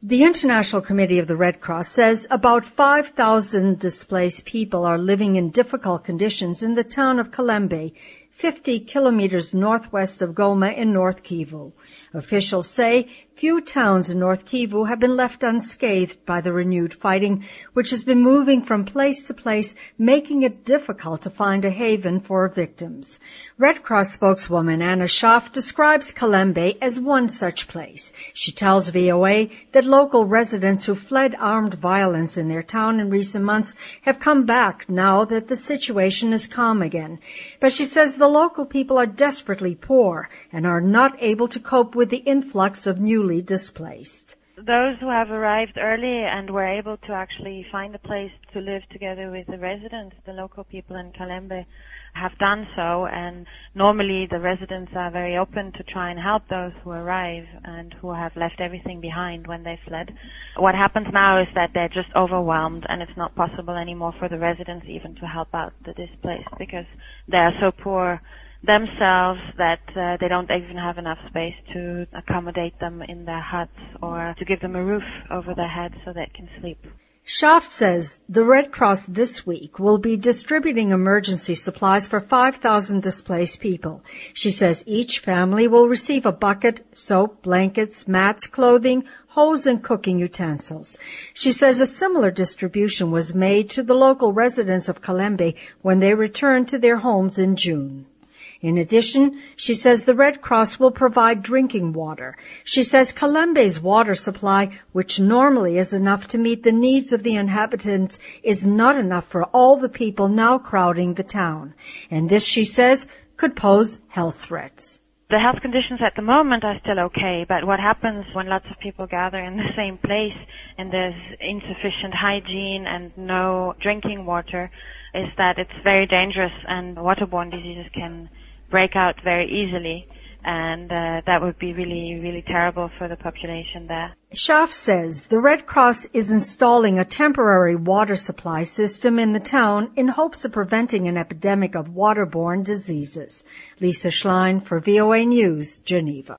The International Committee of the Red Cross says about 5,000 displaced people are living in difficult conditions in the town of Kalembe, 50 kilometers northwest of Goma in North Kivu. Officials say few towns in North Kivu have been left unscathed by the renewed fighting, which has been moving from place to place, making it difficult to find a haven for victims. Red Cross spokeswoman Anna Schaaf describes Kalembe as one such place. She tells VOA that local residents who fled armed violence in their town in recent months have come back now that the situation is calm again. But she says the local people are desperately poor and are not able to cope with the influx of newly displaced. Those who have arrived early and were able to actually find a place to live together with the residents, the local people in Kalembe, have done so, and normally the residents are very open to try and help those who arrive and who have left everything behind when they fled. What happens now is that they're just overwhelmed, and it's not possible anymore for the residents even to help out the displaced because they are so poor themselves that they don't even have enough space to accommodate them in their huts or to give them a roof over their heads so they can sleep. Schaaf says the Red Cross this week will be distributing emergency supplies for 5,000 displaced people. She says each family will receive a bucket, soap, blankets, mats, clothing, hose, and cooking utensils. She says a similar distribution was made to the local residents of Kalembe when they returned to their homes in June. In addition, she says the Red Cross will provide drinking water. She says Kalembe's water supply, which normally is enough to meet the needs of the inhabitants, is not enough for all the people now crowding the town. And this, she says, could pose health threats. The health conditions at the moment are still okay, but what happens when lots of people gather in the same place and there's insufficient hygiene and no drinking water is that it's very dangerous and waterborne diseases can break out very easily, and that would be really, really terrible for the population there. Schaaf says the Red Cross is installing a temporary water supply system in the town in hopes of preventing an epidemic of waterborne diseases. Lisa Schlein for VOA News, Geneva.